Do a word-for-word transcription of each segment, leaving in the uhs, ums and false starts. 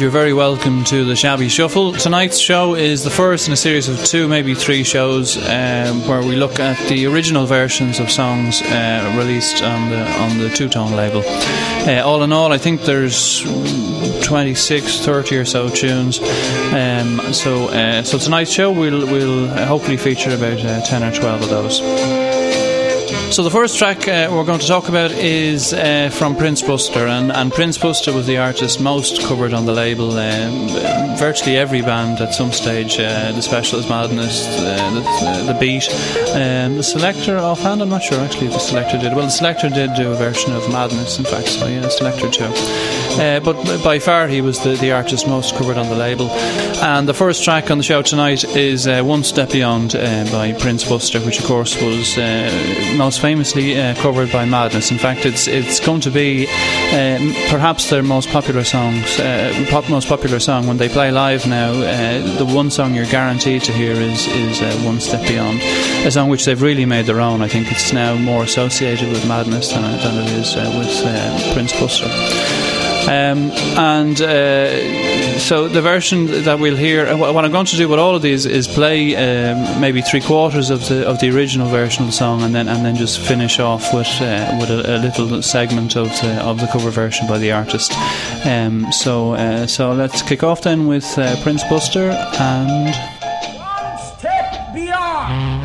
you're very welcome to the Shabby Shuffle. Tonight's show is the first in a series of two, maybe three shows um, where we look at the original versions of songs uh, released on the on the Two Tone label. Uh, all in all, I think there's twenty-six, thirty or so tunes. Um, so uh, so tonight's show we'll we'll hopefully feature about uh, ten or twelve of those. So the first track uh, we're going to talk about is uh, from Prince Buster, and, and Prince Buster was the artist most covered on the label. Um, virtually every band at some stage, uh, the Specialist Madness, uh, the, uh, the Beat, um, the Selector offhand, I'm not sure actually if the Selector did. Well, the Selector did do a version of Madness, in fact, so yeah, Selector too. Uh, but by far he was the, the artist most covered on the label. And the first track on the show tonight is uh, One Step Beyond uh, by Prince Buster, which of course was uh, most famously uh, covered by Madness. In fact, it's it's going to be uh, perhaps their most popular songs, uh, pop, most popular song when they play live now. Uh, the one song you're guaranteed to hear is is uh, One Step Beyond, a song which they've really made their own. I think it's now more associated with Madness than, than it is uh, with uh, Prince Buster. Um, and uh, so the version that we'll hear, what I'm going to do with all of these is play um, maybe three quarters of the of the original version of the song, and then and then just finish off with uh, with a, a little segment of the of the cover version by the artist. Um, so uh, so let's kick off then with uh, Prince Buster and One Step Beyond.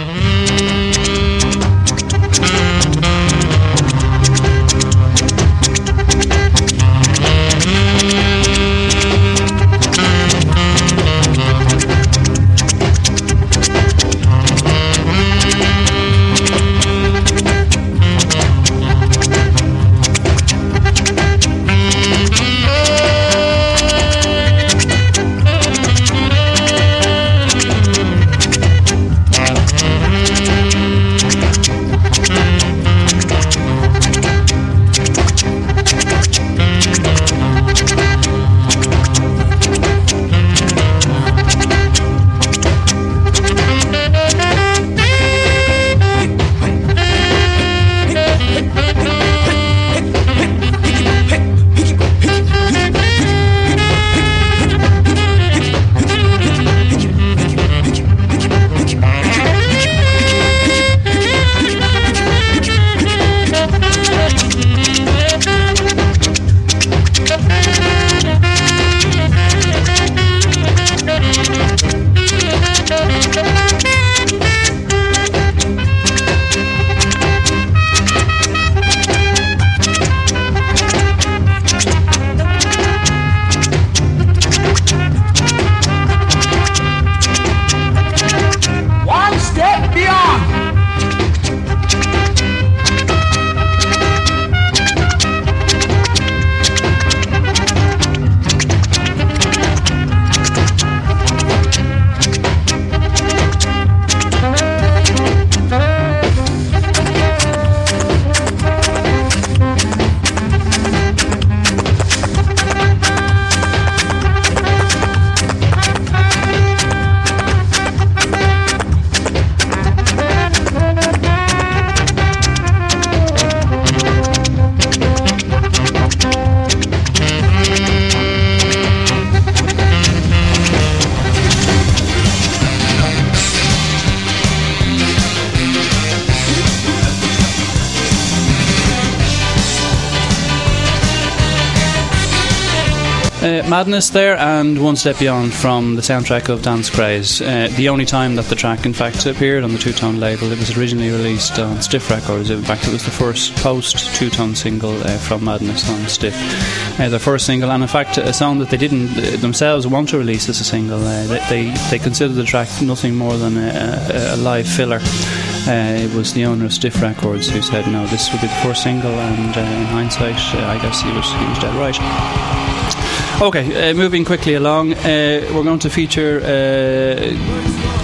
Uh, Madness there, and One Step Beyond from the soundtrack of Dance Craze. Uh, the only time that the track in fact appeared on the Two Tone label. It was originally released on Stiff Records. In fact, it was the first post Two Tone single uh, from Madness on Stiff. Uh, their first single, and in fact a song that they didn't uh, themselves want to release as a single. Uh, they, they they considered the track nothing more than a, a, a live filler. Uh, it was the owner of Stiff Records who said no, this would be the first single, and uh, in hindsight uh, I guess he was he was dead right. Okay, uh, moving quickly along, uh, we're going to feature uh,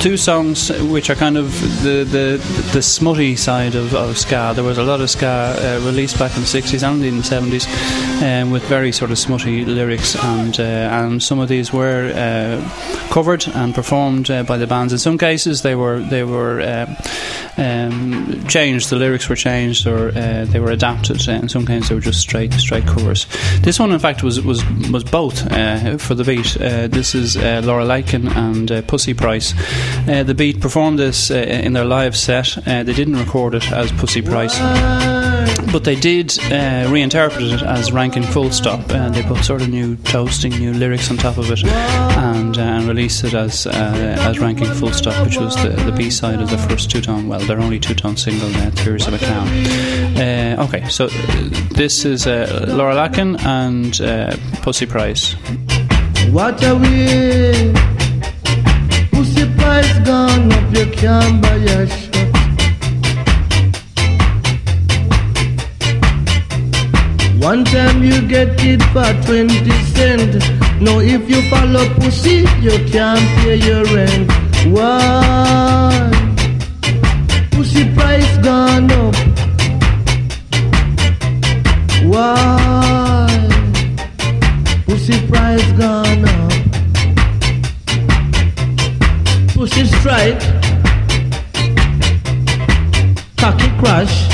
two songs which are kind of the the, the smutty side of, of ska. There was a lot of ska uh, released back in the sixties and in the seventies, um, with very sort of smutty lyrics, and uh, and some of these were uh, covered and performed uh, by the bands. In some cases, they were they were uh, um, changed. The lyrics were changed, or uh, they were adapted. In some cases, they were just straight straight covers. This one, in fact, was was was both uh, for the Beat. Uh, this is uh, Laura Lakin and uh, Pussy Price. Uh, the Beat performed this uh, in their live set. Uh, they didn't record it as Pussy Price, but they did uh, reinterpret it as Rankin Full Stop. Uh, they put sort of new toasting, new lyrics on top of it, and, uh, and released it as uh, as Rankin Full Stop, which was the, the B-side of the first two-tone, well, their only two-tone single, uh, Tears of a Clown. Uh, okay, so this is uh, Laura Lakin and uh, Pussy Price. What are we? Pussy Price gone up, you can't buy a shot. One time you get it for twenty cent. Now if you follow pussy, you can't pay your rent. Why? Pussy price gone up. Why? Pussy price gone up. Pussy strike, cocky crash,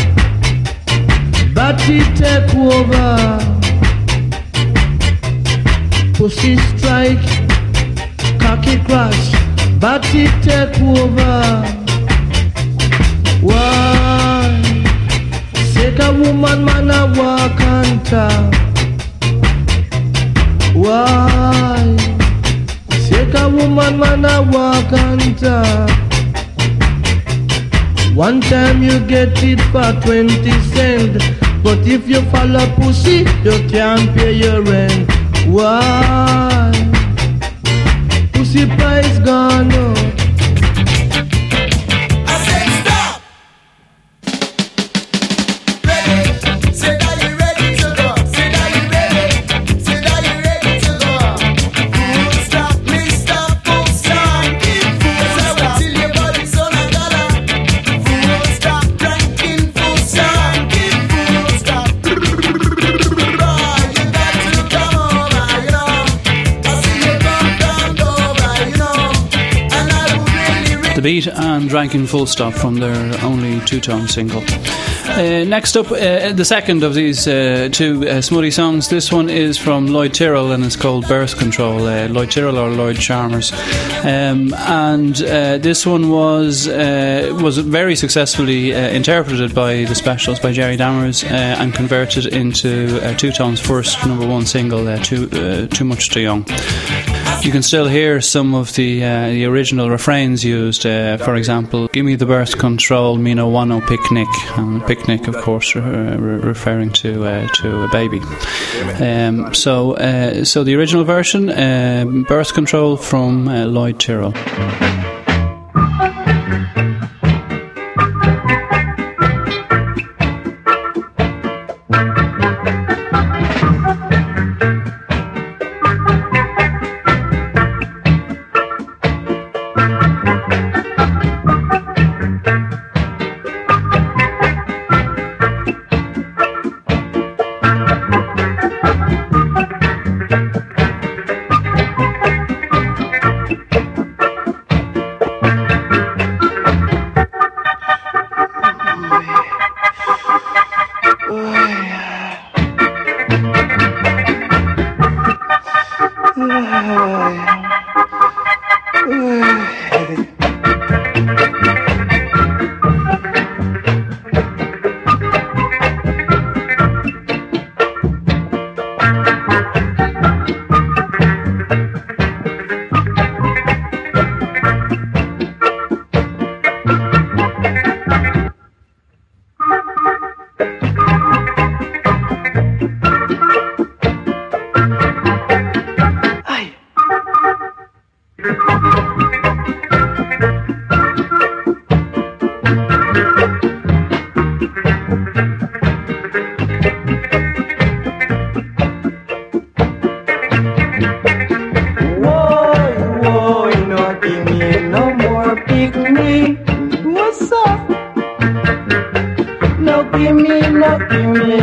body take over. Pussy strike, cocky crash, body take over. Why? Take a woman, man, a walk and talk. Why? Take a woman, man, a walk and talk. One time you get it for twenty cent, but if you follow pussy, you can't pay your rent. Why? Pussy price gone up. The Beat and Rankin Full Stop from their only two-tone single. Uh, next up, uh, the second of these uh, two uh, smutty songs. This one is from Lloyd Tyrrell and it's called Birth Control. Uh, Lloyd Tyrrell or Lloyd Chalmers, um, and uh, this one was uh, was very successfully uh, interpreted by the Specials, by Jerry Dammers, uh, and converted into uh, Two Tone's first number one single, uh, Too uh, Too Much Too Young. You can still hear some of the uh, the original refrains used. Uh, for example, "Give me the birth control, me no want no picnic." And picnic, of course, uh, re- referring to uh, to a baby. Um, so, uh, so the original version, uh, "Birth Control" from uh, Lloyd Tyrrell.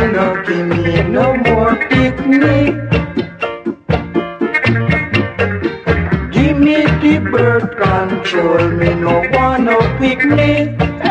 no give me no more picnic. Give me the birth control, me no want no picnic.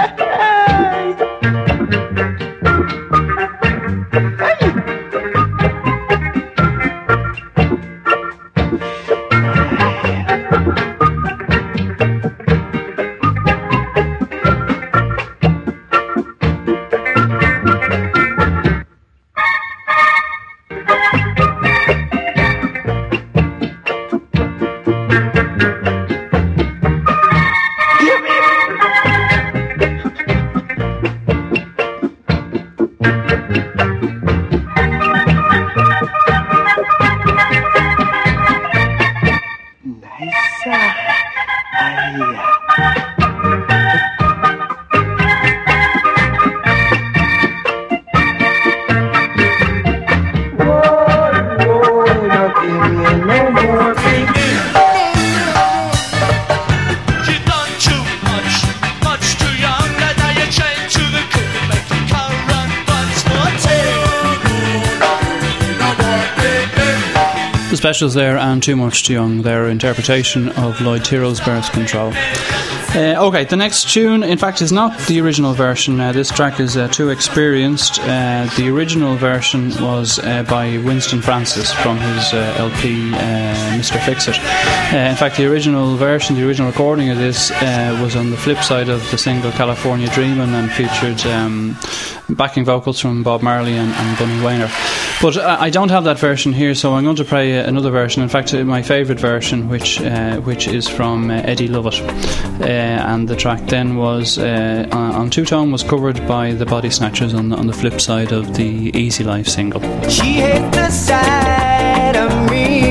Specials there and Too Much Too Young, their interpretation of Lloyd Tiro's Birth Control. Uh, okay, the next tune, in fact, is not the original version. Uh, this track is uh, Too Experienced. Uh, the original version was uh, by Winston Francis from his uh, L P uh, Mister Fix-It. Uh, in fact, the original version, the original recording of this uh, was on the flip side of the single California Dreamin' and featured um, backing vocals from Bob Marley and, and Bunny Wayner. But uh, I don't have that version here, so I'm going to play uh, another version. In fact, uh, my favourite version, which uh, which is from uh, Eddie Lovett. Uh, and the track then was uh, on, on Two Tone was covered by the Body Snatchers on the, on the flip side of the Easy Life single. She hates the sight of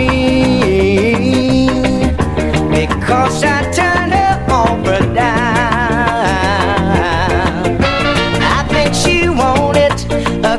me because I turned her over down. I think she wanted a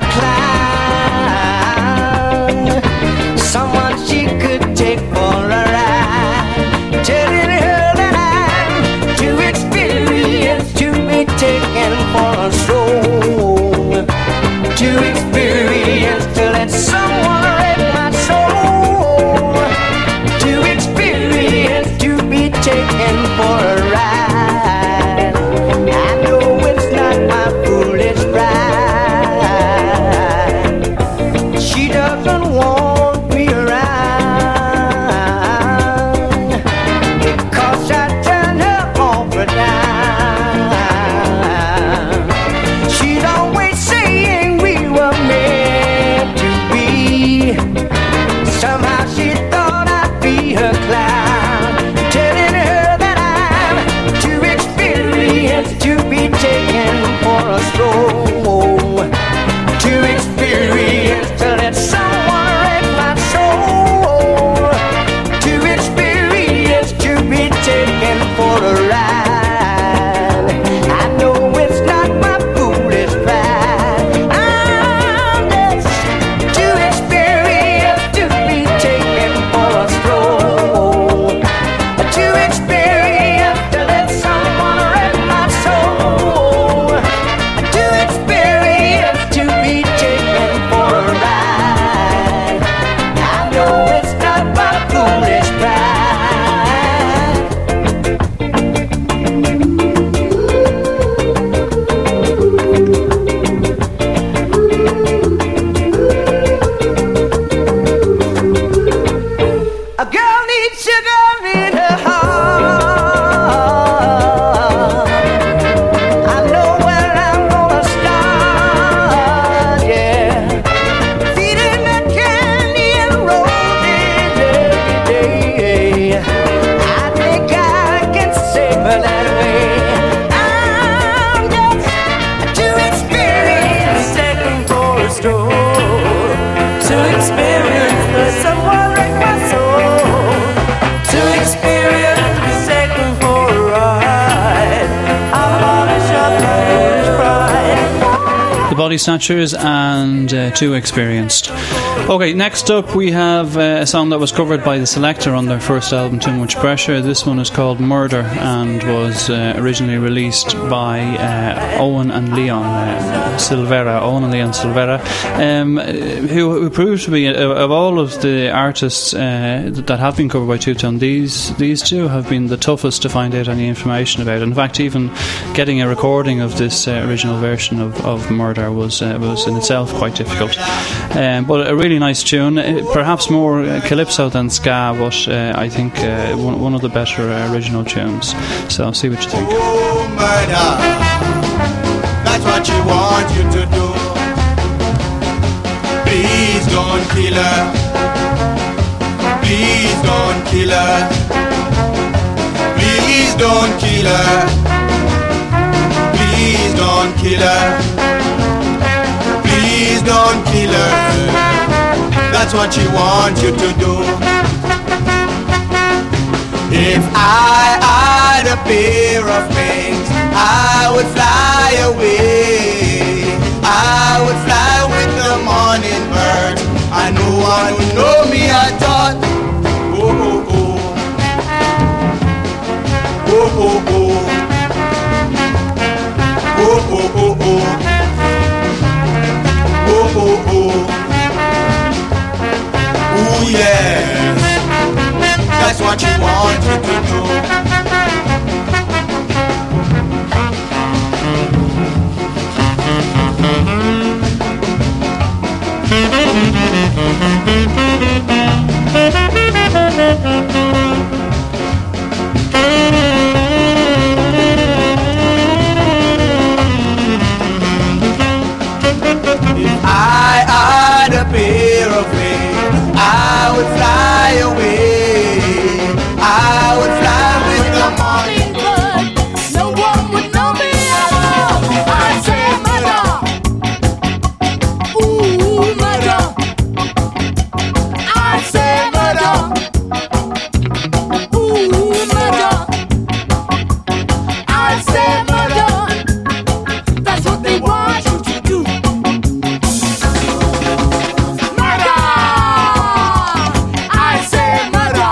clown, someone she could take for a ride, telling her that I'm too experienced to be taken for a stroll, too experienced to let someone wreck my soul, too experienced to be taken for a ride. I know it's not my foolish pride. She doesn't want me around because I turn her over down. She's always saying we were meant to be. Somehow she thought I'd be her clown, telling her that I'm too experienced to be taken for a stroll, too experienced to let someone wreck my soul, too experienced to be taken for a ride. I know it's not my foolish pride. I'm just too experienced to be taken for a stroll, too experienced to let someone wreck my soul, too experienced to be taken for a ride. I know it's not my foolish pride. A girl needs sugar in her heart. I know where I'm gonna start, yeah. Feeding the candy and roses every day. I think I can save her that way. I'm just too experienced, taken for a stroll, too experienced that someone wreck my soul, too experienced, taken for a ride. I'm gonna shut my foolish pride. The Body Body Snatchers and uh, Too Experienced. Okay, next up we have uh, a song that was covered by The Selecter on their first album, Too Much Pressure. This one is called Murder and was uh, originally released by uh, Owen and Leon uh, Silvera, Owen and Leon Silvera, um, who, who proved to be, uh, of all of the artists uh, that have been covered by Two Tone, these these two have been the toughest to find out any information about. In fact, even getting a recording of this uh, original version of, of Murder was uh, was in itself quite difficult. Um, but a really nice tune, uh, perhaps more uh, calypso than ska, but uh, I think uh, one, one of the better uh, original tunes. So see what you think. Oh, murder, that's what you want you to do. Please don't kill her. Please don't kill her. Please don't kill her. Please don't kill her. Please don't kill her. That's what she wants you to do. If I had a pair of wings, I would fly away. I would fly with the morning bird, and no one would know me at all. Oh, oh, oh. Oh, oh, oh. Oh, oh, oh, oh. Oh, oh, oh. Oh, yes. That's what you want you to do. If I had a pair of wings, I would fly away. I would fly with the morning bird. No one would know me at all. I say murder. Ooh, murder. I say murder. Ooh, murder. I say murder. That's what they want you to do. Murder. I say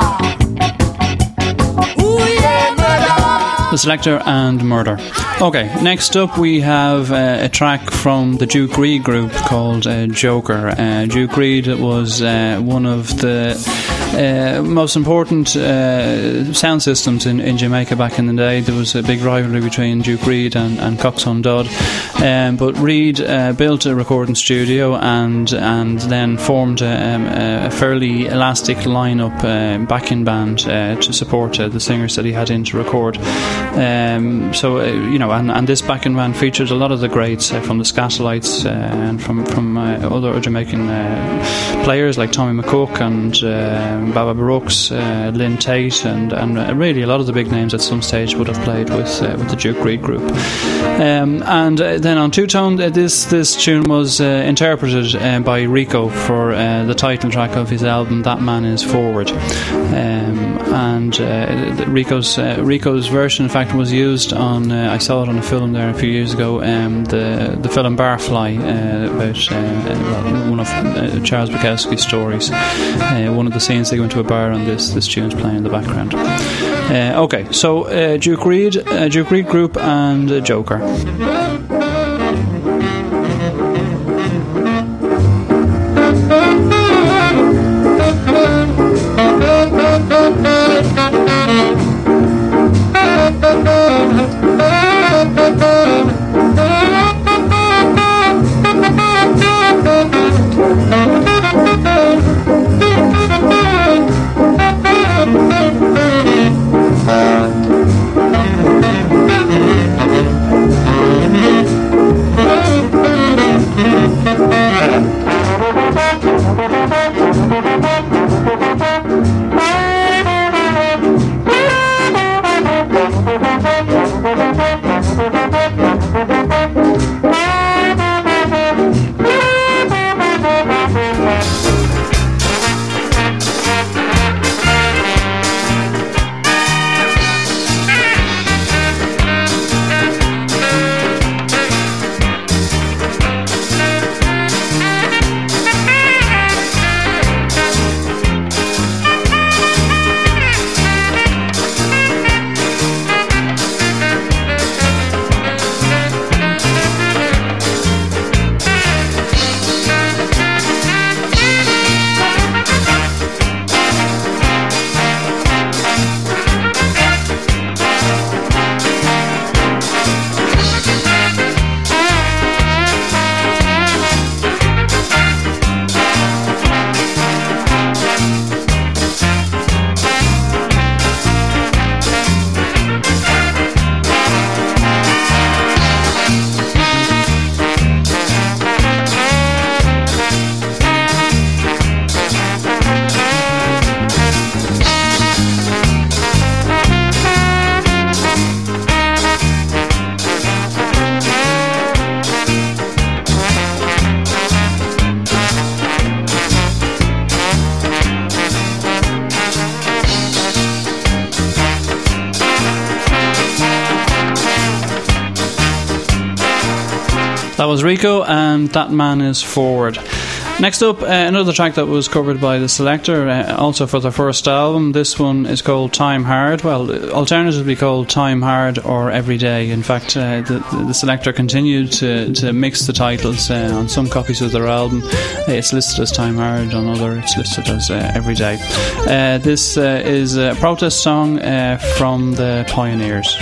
murder. Ooh, yeah, murder. The Selecter and Murder. Okay, next up we have uh, a track from the Duke Reid group called uh, Joker. Uh, Duke Reid was uh, one of the uh, most important uh, sound systems in, in Jamaica back in the day. There was a big rivalry between Duke Reid and, and Coxsone Dodd, um, but Reid uh, built a recording studio and and then formed a, um, a fairly elastic lineup, uh, backing band uh, to support uh, the singers that he had in to record. Um, so uh, you know, and, and this backing band featured a lot of the greats uh, from the Scatolites uh, and from from uh, other Jamaican uh, players like Tommy McCook and uh, Baba Brooks, uh, Lynn Tate, and and uh, really a lot of the big names at some stage would have played with uh, with the Duke Reid group. Um, and uh, then on Two Tone, uh, this this tune was uh, interpreted uh, by Rico for uh, the title track of his album That Man Is Forward. Um, and uh, Rico's uh, Rico's version, in fact, was used on. Uh, I saw it on a film there a few years ago. Um, the the film Barfly, uh, about uh, one of uh, Charles Bukowski's stories. Uh, one of the scenes they go into a bar and this this tune's playing in the background. Uh, okay, so uh, Duke Reid, uh, Duke Reid group, and uh, Joker. That was Rico, and That Man Is Forward. Next up, uh, another track that was covered by The Selecter, uh, also for their first album. This one is called Time Hard. Well, alternatively called Time Hard or Every Day. In fact, uh, the, the Selecter continued to, to mix the titles uh, on some copies of their album. Uh, it's listed as Time Hard, on other it's listed as uh, Every Day. Uh, this uh, is a protest song uh, from the Pioneers.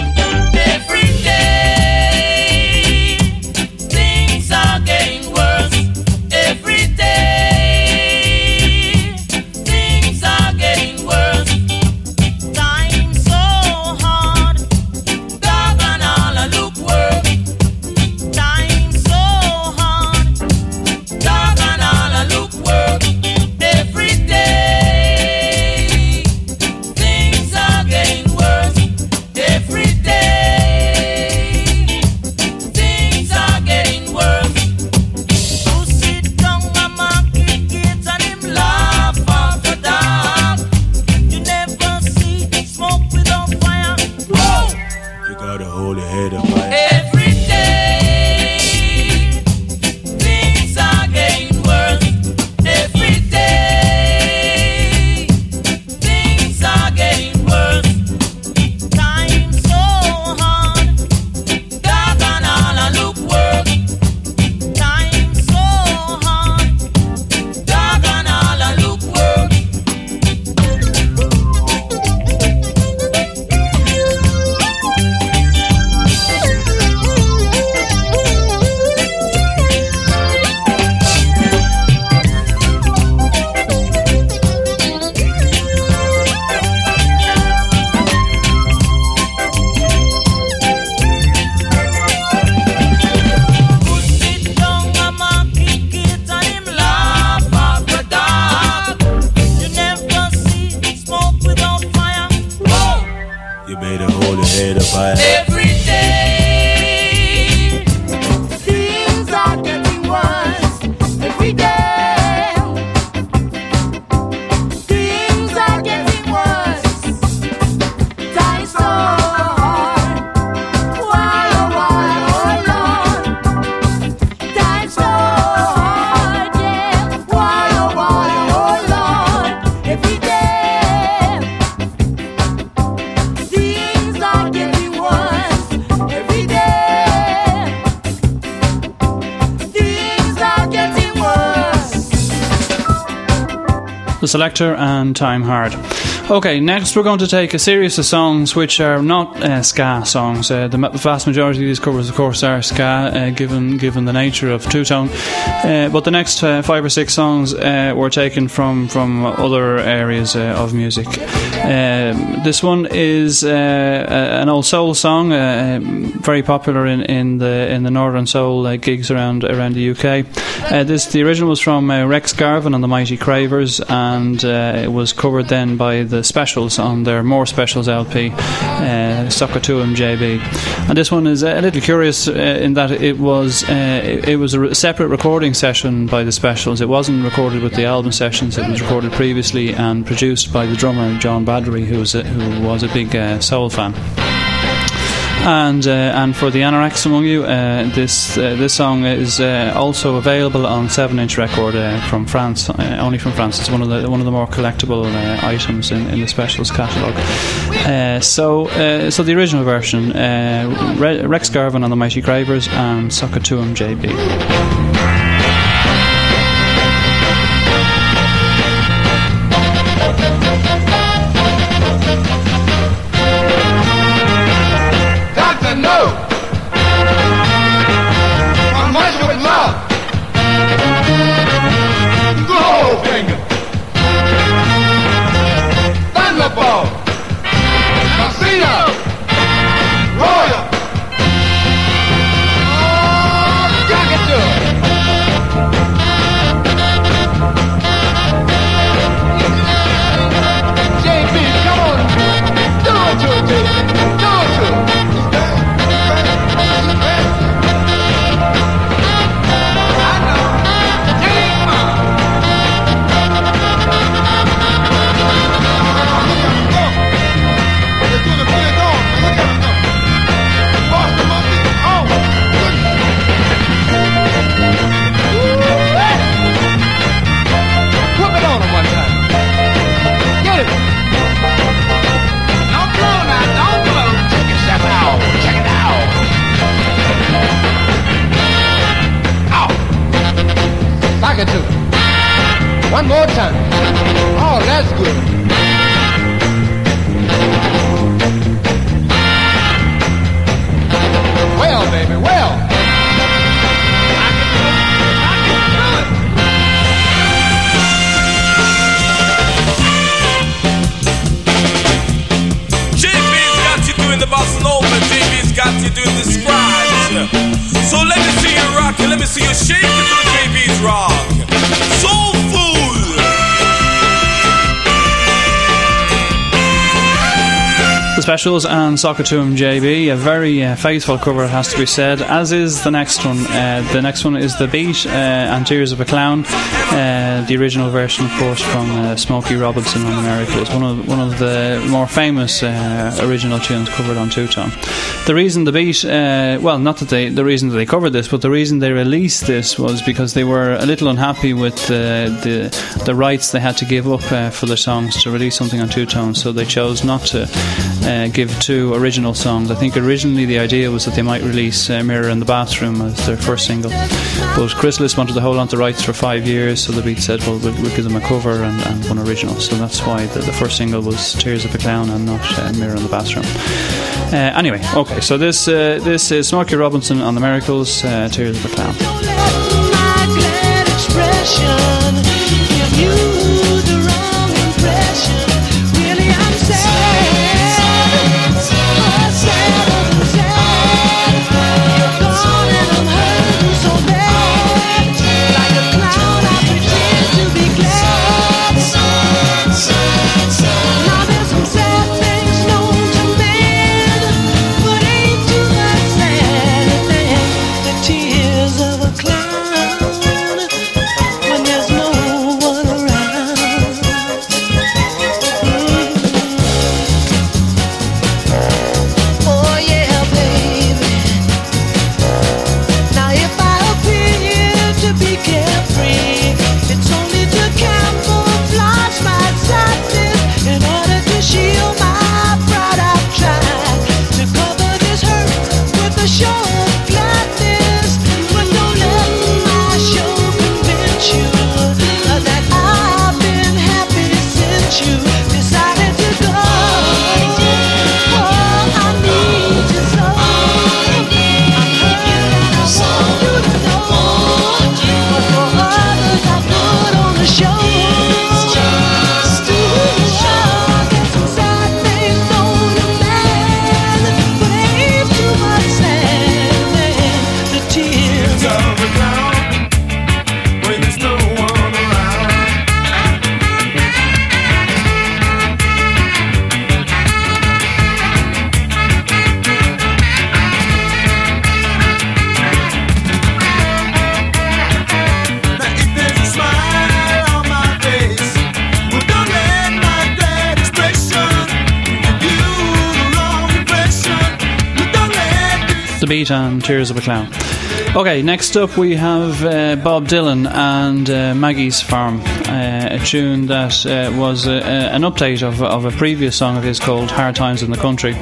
The Selecter and Time Hard. Okay, next we're going to take a series of songs which are not uh, ska songs. Uh, the vast majority of these covers, of course, are ska, uh, given given the nature of two-tone. Uh, but the next uh, five or six songs uh, were taken from, from other areas uh, of music. Um, this one is uh, an old soul song, uh, very popular in, in the in the Northern Soul uh, gigs around around the U K. Uh, this the original was from uh, Rex Garvin and the Mighty Cravers, and uh, it was covered then by the Specials on their More Specials L P, uh, Sockatuum J B. And this one is a little curious uh, in that it was uh, it, it was a re- separate recording session by the Specials. It wasn't recorded with the album sessions. It was recorded previously and produced by the drummer John Baddery, who was a, who was a big uh, soul fan. And uh, and for the anoraks among you, uh, this uh, this song is uh, also available on seven inch record uh, from France, uh, only from France. It's one of the one of the more collectible uh, items in, in the Specials catalogue. Uh, so uh, so the original version, uh, Re- Rex Garvin on the Mighty Cravers and Sockatuum J B. Royal. Oh, jack it to it. One more time. Oh, that's good. Well, baby, well. J B's got you doing the bossa nova. J B's got you doing the scribes. So let me see you rock and let me see you shake it to the J B's rock. Soul food. The Specials and Sockatoon J B, a very uh, faithful cover, it has to be said, as is the next one. Uh, the next one is The Beat uh, and Tears of a Clown, uh, the original version, of course, from uh, Smokey Robinson on America. It's one of one of the more famous uh, original tunes covered on two-tone. The reason The Beat, uh, well, not that they, the reason that they covered this, but the reason they released this was because they were a little unhappy with uh, the the rights they had to give up uh, for the songs to release something on two-tone, so they chose not to Uh, give two original songs. I think originally the idea was that they might release uh, Mirror in the Bathroom as their first single, but Chrysalis wanted to hold on to rights for five years, so the Beat said, well, we'll, we'll give them a cover and, and one original, so that's why the, the first single was Tears of a Clown and not uh, Mirror in the Bathroom. Uh, anyway, okay, so this uh, this is Smokey Robinson on the Miracles, uh, Tears of a Clown. Beat and Tears of a Clown. Okay, next up we have uh, Bob Dylan and uh, Maggie's Farm, uh, a tune that uh, was uh, an update of, of a previous song of his called Hard Times in the Country,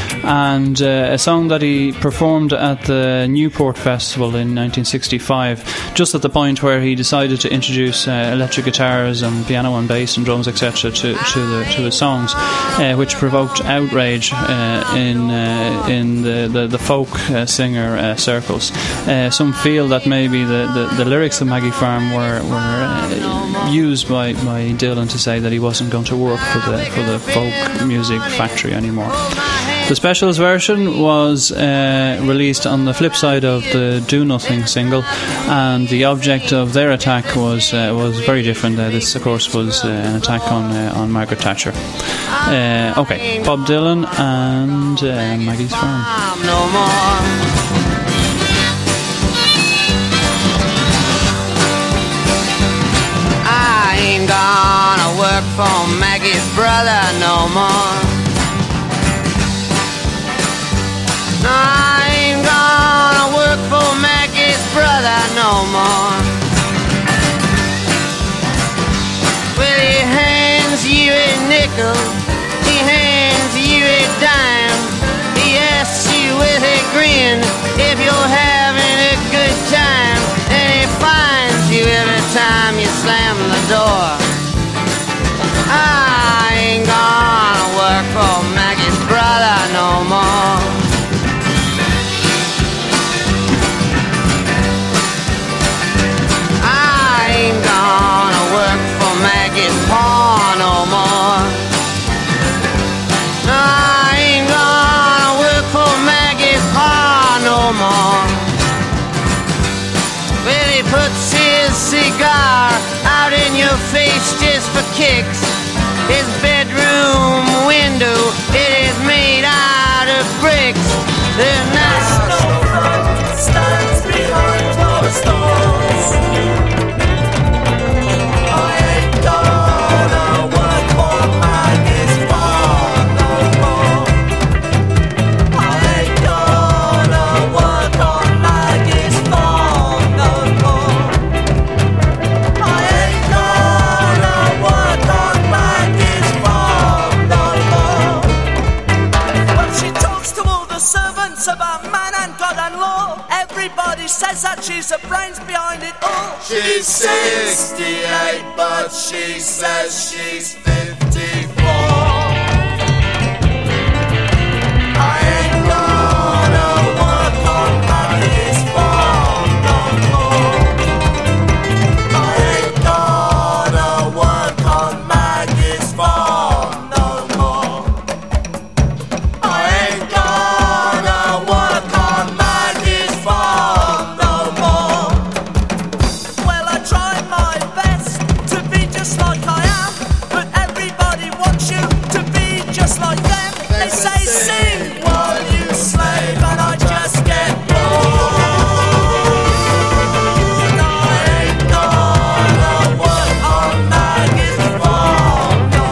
and uh, a song that he performed at the Newport Festival in nineteen sixty-five, just at the point where he decided to introduce uh, electric guitars and piano and bass and drums, et cetera, to, to the to the songs, uh, which provoked outrage uh, in uh, in the the, the folk uh, singer uh, circles. Uh, some feel that maybe the, the, the lyrics of Maggie Farm were were uh, used by, by Dylan to say that he wasn't going to work for the for the folk music factory anymore. The Specials version was uh, released on the flip side of the Do Nothing single, and the object of their attack was uh, was very different. Uh, this, of course, was uh, an attack on uh, on Margaret Thatcher. Uh, okay, Bob Dylan and uh, Maggie's Farm. No more. I ain't gonna work for Maggie's brother no more. No, I ain't gonna work for Maggie's brother no more. Well, he hands you a nickel, he hands you a dime, he asks you with a grin if you're having a good time, and he finds you every time you slam the door. kicks. His bedroom window, it is made out of bricks. The national front stands behind closed doors. I ain't gonna work for Maggie's farm no more. I ain't gonna work on Maggie's farm no more. I ain't gonna work on Maggie's farm no more. Well, she talks to all the servants about man and God and law. Everybody says that she's the brains behind it all. She's sixty-eight, but she says she's fifty-four. I ain't gonna work on Maggie's farm no more. I ain't gonna work on Maggie's farm no more. I ain't gonna work on Maggie's farm no more. Well, I tried my best to be just like I am, but everybody wants you to be just like them. They say sing while you slave, and I just get bored. I ain't gonna work on Maggie's farm no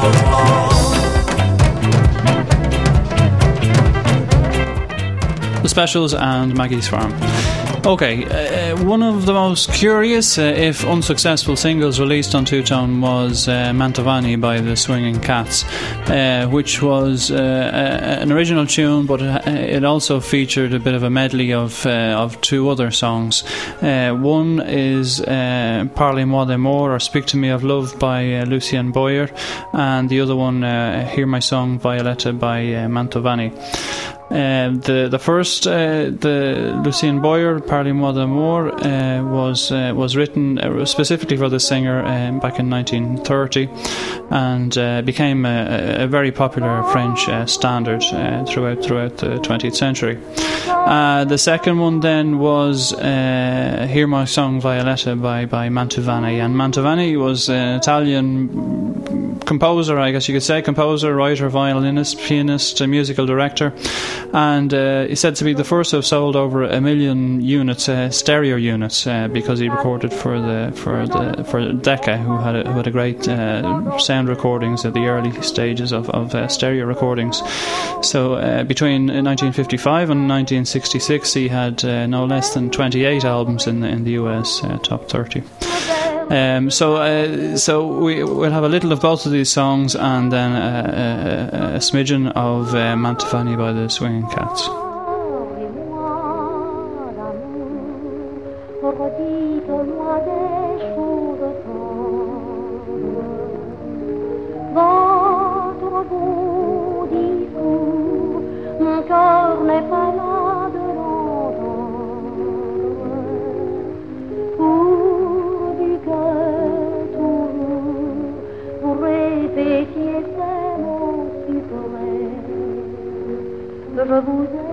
more. The Specials and Maggie's Farm. Okay, uh, one of the most curious, uh, if unsuccessful, singles released on Two Tone was uh, Mantovani by the Swinging Cats, uh, which was uh, a, an original tune, but it also featured a bit of a medley of uh, of two other songs. Uh, one is uh, Parlez-moi d'amour, or Speak to Me of Love by uh, Lucien Boyer, and the other one, uh, Hear My Song, Violetta by uh, Mantovani. Uh, the the first, uh, the Lucien Boyer, Parlez-moi d'amour, uh, was uh, was written uh, specifically for the singer um, back in nineteen thirty, and uh, became a, a very popular French uh, standard uh, throughout throughout the twentieth century. Uh, the second one then was uh, Hear My Song, Violetta by by Mantovani, and Mantovani was an Italian composer, I guess you could say, composer, writer, violinist, pianist, a musical director, and uh, he's said to be the first to have sold over a million units, uh, stereo units, uh, because he recorded for the for the for Decca, who had a, who had a great uh, sound recordings at the early stages of of uh, stereo recordings. So uh, between nineteen fifty-five and nineteen sixty-six, he had uh, no less than twenty-eight albums in the, in the U S uh, top thirty. Um, so, uh, so we, we'll have a little of both of these songs, and then a, a, a smidgen of uh, Mantovani by the Swinging Cats. Je vous aime.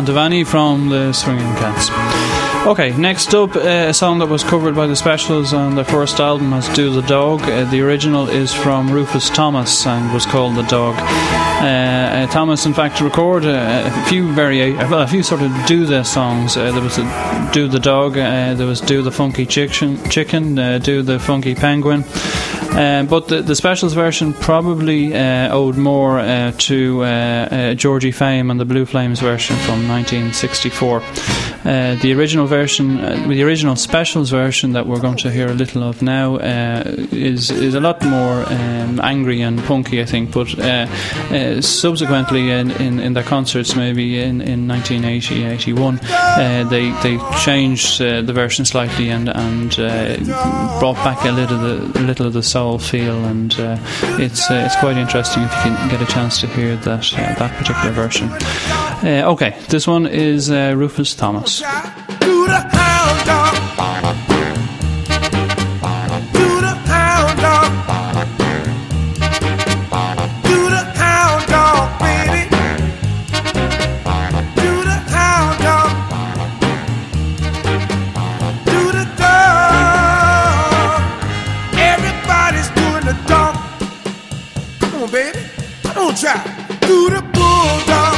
Mantovani from the Swinging Cats. Okay, next up, uh, a song that was covered by the Specials on their first album as Do the Dog. Uh, the original is from Rufus Thomas and was called The Dog. Uh, uh, Thomas, in fact, recorded uh, a few very, well, a few sort of Do the songs. Uh, there was a Do the Dog, uh, there was Do the Funky Chicken, chicken uh, Do the Funky Penguin. Uh, but the, the Specials version probably uh, owed more uh, to uh, uh, Georgie Fame and the Blue Flames version from nineteen sixty-four. Uh, the original version, uh, the original Specials version that we're going to hear a little of now, uh, is is a lot more um, angry and punky, I think. But uh, uh, subsequently, in, in, in their concerts, maybe in, in nineteen eighty, eighty-one, uh, they they changed uh, the version slightly and and uh, brought back a little of the a little of the soul feel, and uh, it's uh, it's quite interesting if you can get a chance to hear that uh, that particular version. Uh, okay, this one is uh, Rufus Thomas. Do the hound dog. Do the hound dog. Do the hound dog, baby. Do the hound dog. Do the dog. Everybody's doing the dog. Come on, baby. Come on, child. Do the bulldog.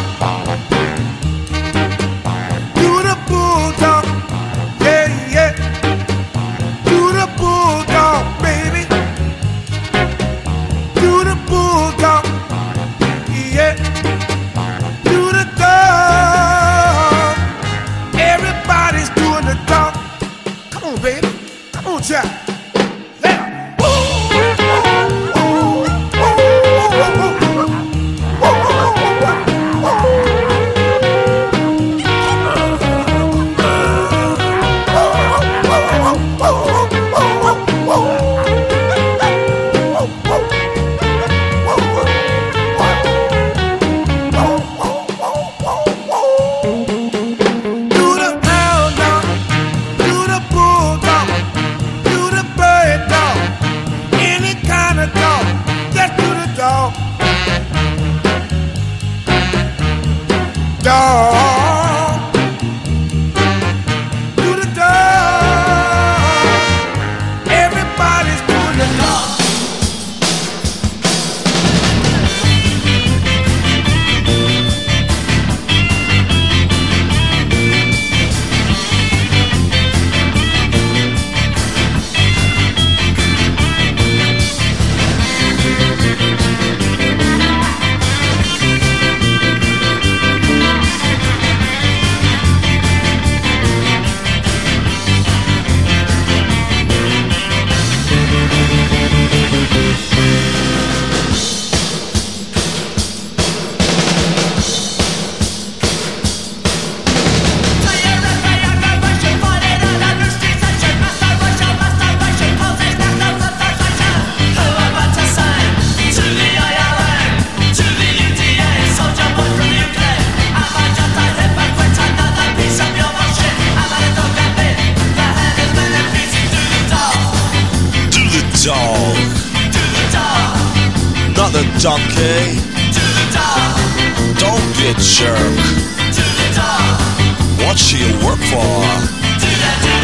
Donkey, to the dog. Don't be a jerk. To the dog. What she work for? Do that, do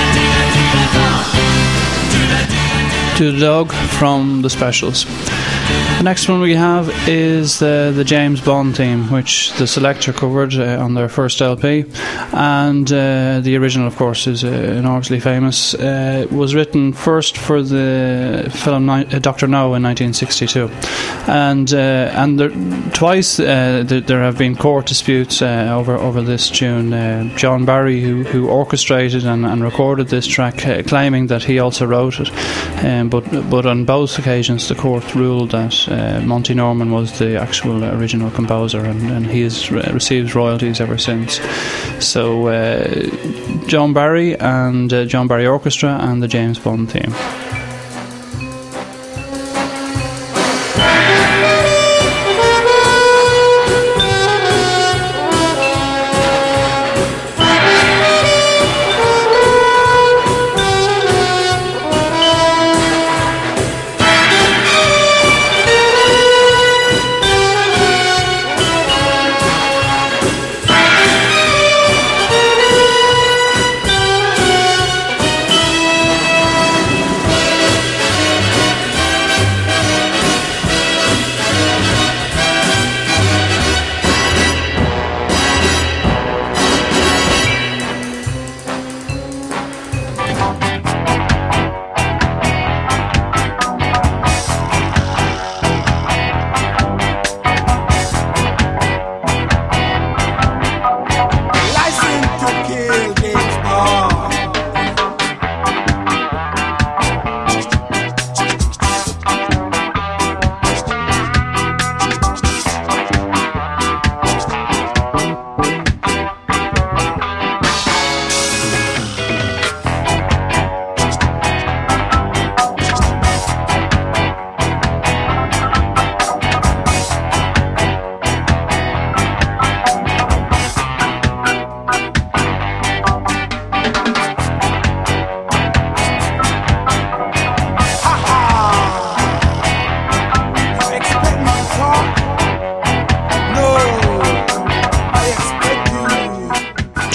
that, do that, do that, do that. To the Dog from the Specials. The next one we have is uh, the James Bond theme, which the Selecter covered uh, on their first L P, and uh, the original, of course, is uh, enormously famous. Uh, it was written first for the film Ni- uh, Doctor No in nineteen sixty-two, and uh, and there, twice uh, th- there have been court disputes uh, over over this tune. Uh, John Barry, who who orchestrated and, and recorded this track, uh, claiming that he also wrote it, um, but but on both occasions the court ruled that Uh, Monty Norman was the actual original composer, and, and he has re- received royalties ever since. So uh, John Barry and uh, John Barry Orchestra and the James Bond theme.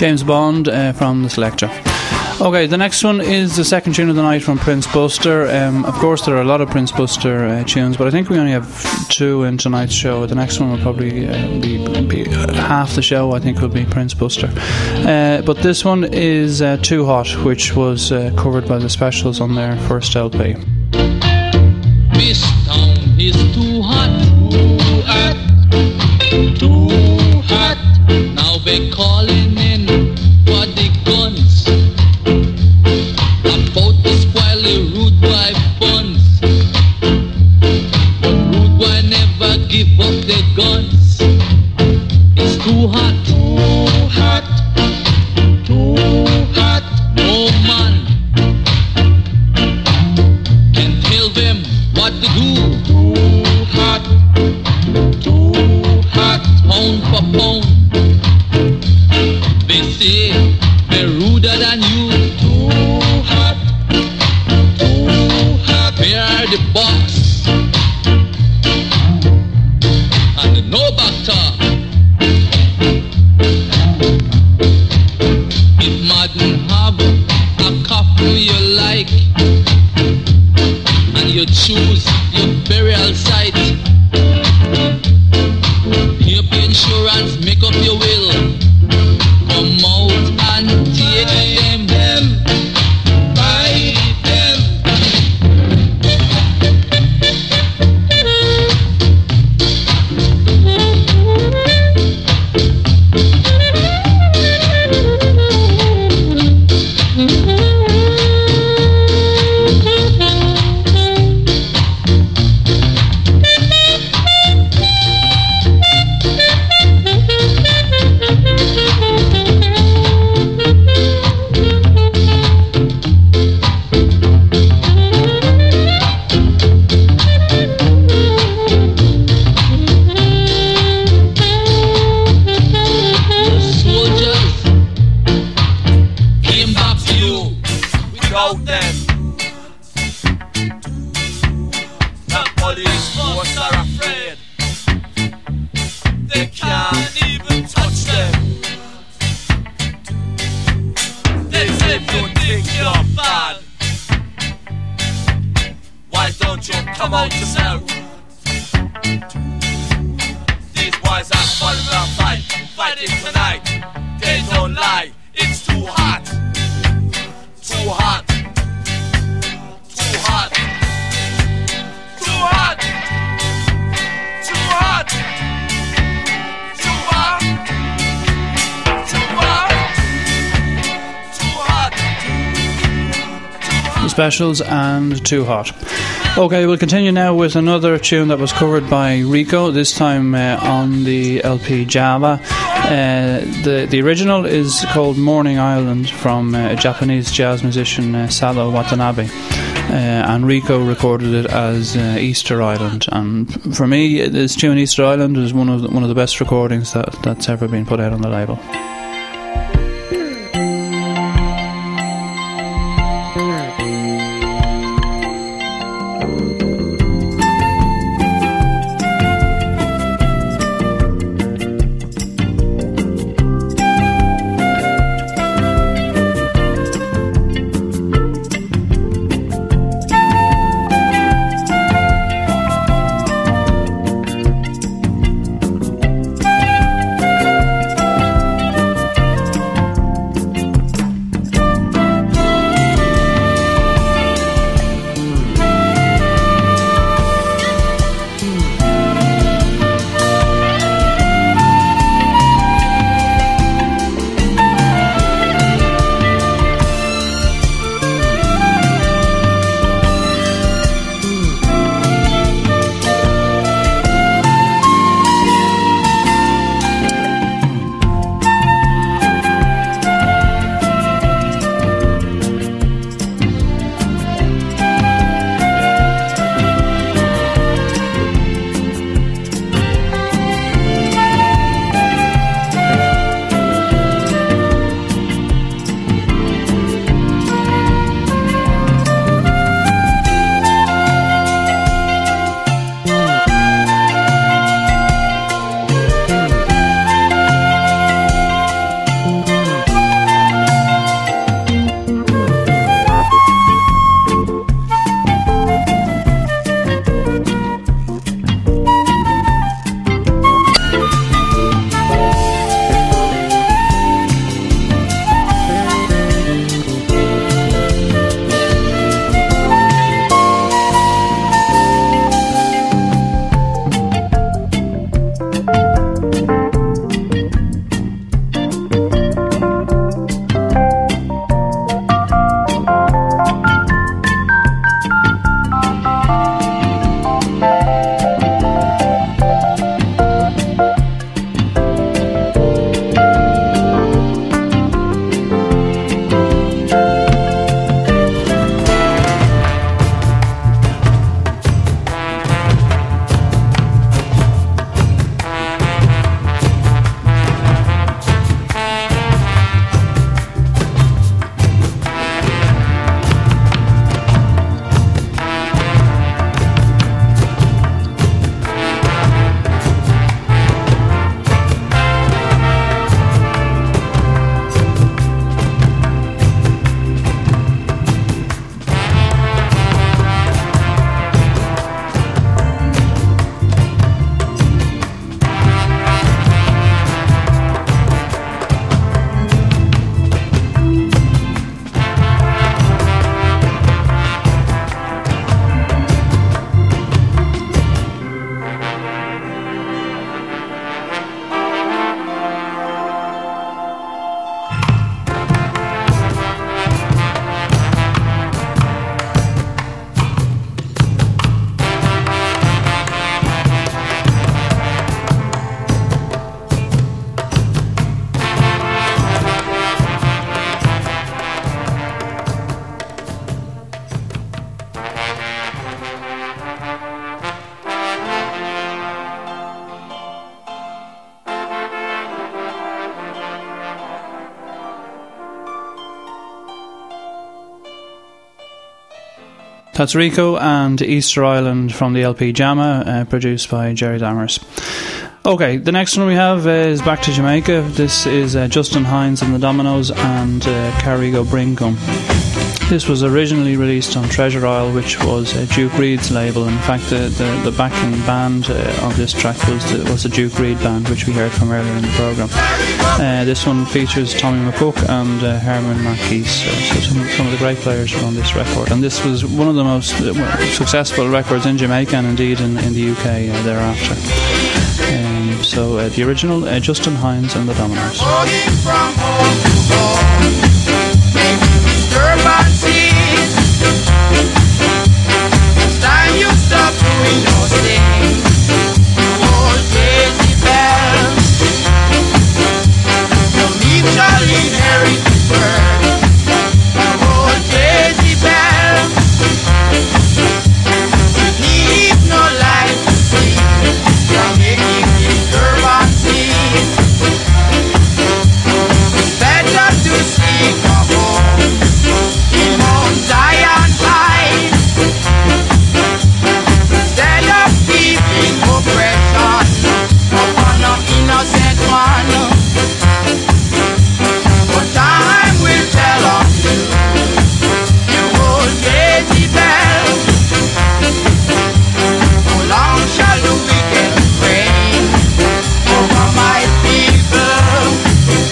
James Bond uh, from the Selector. Okay, the next one is the second tune of the night from Prince Buster. Um, of course, there are a lot of Prince Buster uh, tunes, but I think we only have two in tonight's show. The next one will probably uh, be, be uh, half the show, I think, will be Prince Buster. Uh, but this one is uh, Too Hot, which was uh, covered by the Specials on their first L P. This town is too hot, too hot, too hot. Now we're calling in for the guns. About to spoil the rude boy buns. But rude boy never give up the guns. It's too hot, too hot, too hot. No man can tell them what to do. Too hot, too hot. Pound for pound, they say they're ruder than you. Too hot, too hot. Where are the box and the no back talk? If Madden have a coffee you like and you choose your burial site, pay up your insurance, make up your will, come out and take them, them, buy them. Specials and Too Hot. Okay, we'll continue now with another tune that was covered by Rico, this time uh, on the L P Java. Uh, the the original is called Morning Island from uh, a Japanese jazz musician, uh, Salo Watanabe. Uh, and Rico recorded it as uh, Easter Island, and for me this tune Easter Island is one of the, one of the best recordings that, that's ever been put out on the label. That's Rico and Easter Island from the L P Jamma, uh, produced by Jerry Dammers. Okay, the next one we have uh, is back to Jamaica. This is uh, Justin Hines and the Dominoes and uh, Carrigo Brinkum. This was originally released on Treasure Isle, which was uh, Duke Reid's label. In fact, the, the, the backing band uh, on this track was the, was the Duke Reid band, which we heard from earlier in the programme. Uh, this one features Tommy McCook and uh, Herman McKees, uh, so some, some of the great players were on this record. And this was one of the most uh, successful records in Jamaica and indeed in, in the U K uh, thereafter. Um, so uh, the original, uh, Justin Hines and the Dominoes. Time you stop doing your thing, old crazy bell. No need Charlie Mary to burn, old crazy bell. Leave no light to see, you're making disturbances. Better to seek a home in Mount Zion high, instead of keeping oppression upon an innocent one. But time will tell on you, you old crazy bell. How long shall the wicked reign over my people?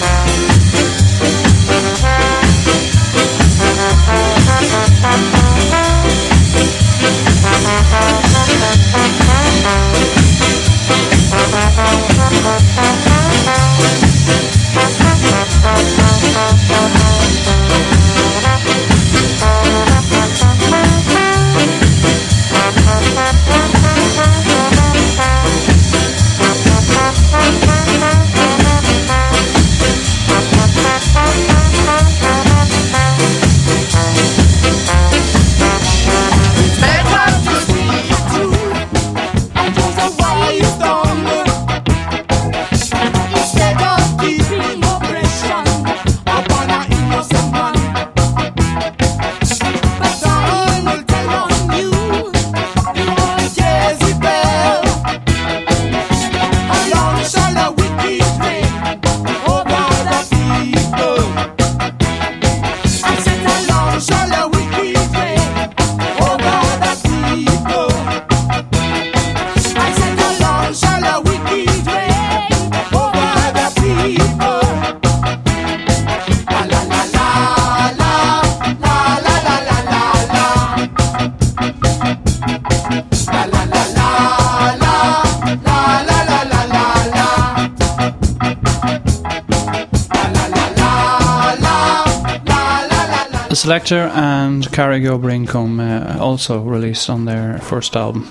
Selector and Carrigo Brinkum uh, also released on their first album.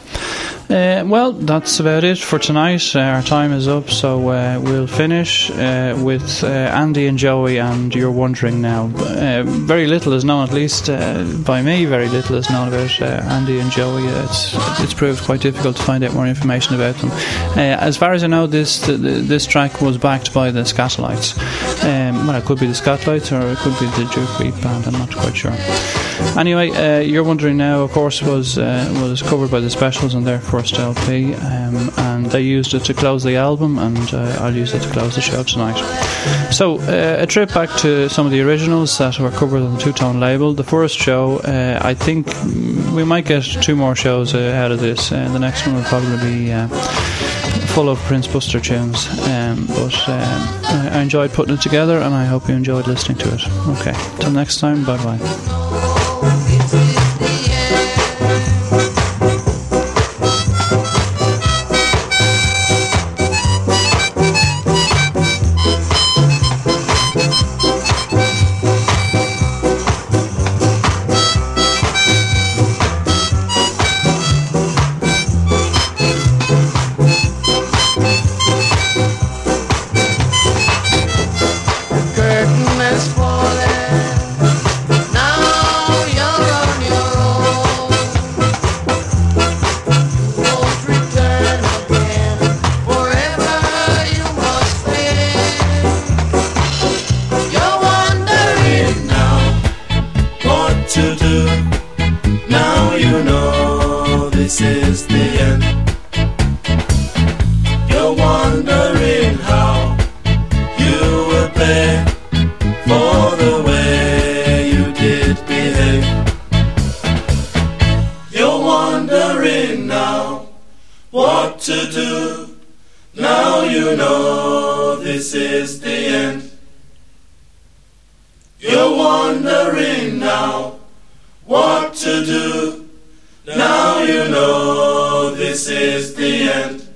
Uh, well, that's about it for tonight. Uh, our time is up, so uh, we'll finish uh, with uh, Andy and Joey and You're Wondering Now. Uh, very little is known, at least uh, by me, very little is known about uh, Andy and Joey. Uh, it's, it's proved quite difficult to find out more information about them. Uh, as far as I know, this the, this track was backed by the Scatolites. Um, well, it could be the Scatolites or it could be the Duke Reid band, I'm not quite sure. Anyway, uh, You're Wondering Now, of course, was uh, was covered by the Specials on their first L P, um, and they used it to close the album, and uh, I'll use it to close the show tonight. So, uh, a trip back to some of the originals that were covered on the Two Tone label. The first show, uh, I think we might get two more shows uh, out of this. Uh, the next one will probably be uh, full of Prince Buster tunes, um, but um, I enjoyed putting it together, and I hope you enjoyed listening to it. Okay, till next time, bye bye. to do. Now you day. You're wondering now what to do. Now you know this is the end. You're wondering now what to do. Now you know this is the end.